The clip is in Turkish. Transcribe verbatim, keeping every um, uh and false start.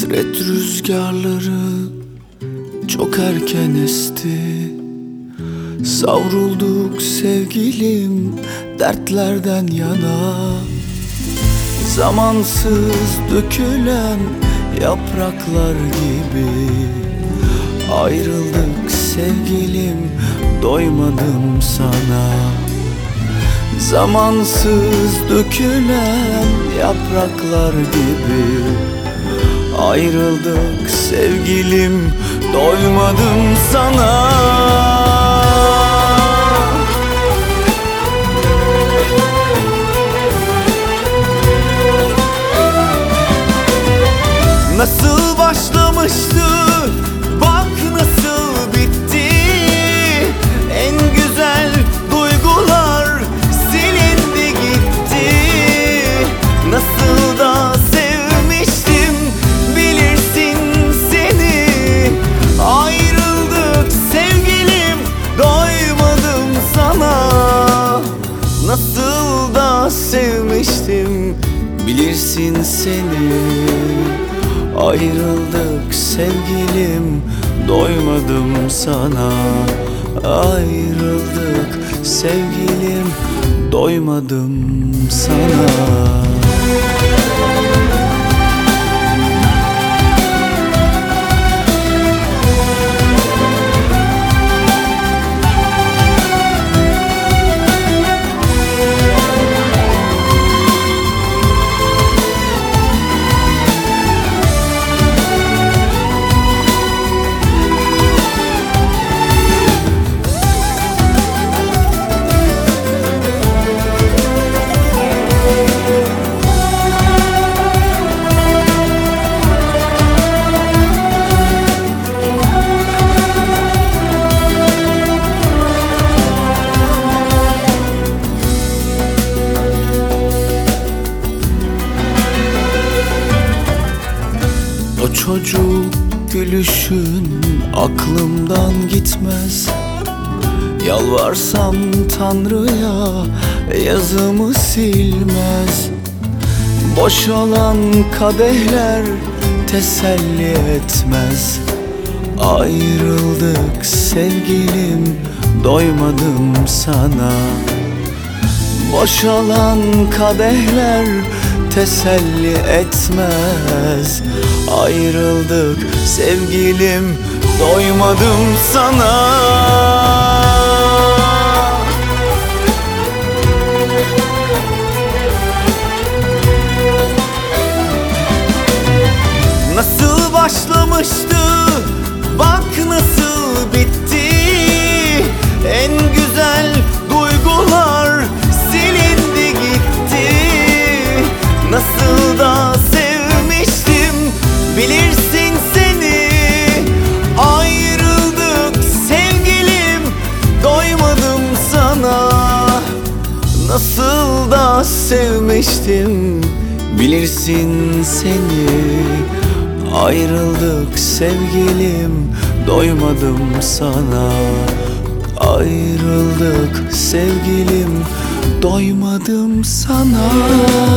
Hasret rüzgarları çok erken esti. Savrulduk sevgilim dertlerden yana. Zamansız dökülen yapraklar gibi ayrıldık sevgilim, doymadım sana. Zamansız dökülen yapraklar gibi ayrıldık sevgilim, doymadım sana. Nasıl başlamıştı, bak nasıl bitti. En güzel duygular silindi gitti. Nasıl da sevmiştim bilirsin seni. Ayrıldık sevgilim, doymadım sana. Nasıl da sevmiştim bilirsin seni. Ayrıldık sevgilim, doymadım sana. Ayrıldık sevgilim, doymadım sana. O çocuk gülüşün aklımdan gitmez. Yalvarsam Tanrı'ya yazımı silmez. Boşalan kadehler teselli etmez. Ayrıldık sevgilim, doymadım sana. Boşalan kadehler teselli etmez. Ayrıldık sevgilim, doymadım sana. Nasıl başlamıştı, bak nasıl bitti. En güzel duygular silindi gitti. Nasıl da sevmiştim bilirsin seni. Ayrıldık sevgilim, doymadım sana. Nasıl da sevmiştim bilirsin seni. Ayrıldık sevgilim, doymadım sana. Ayrıldık sevgilim, doymadım sana.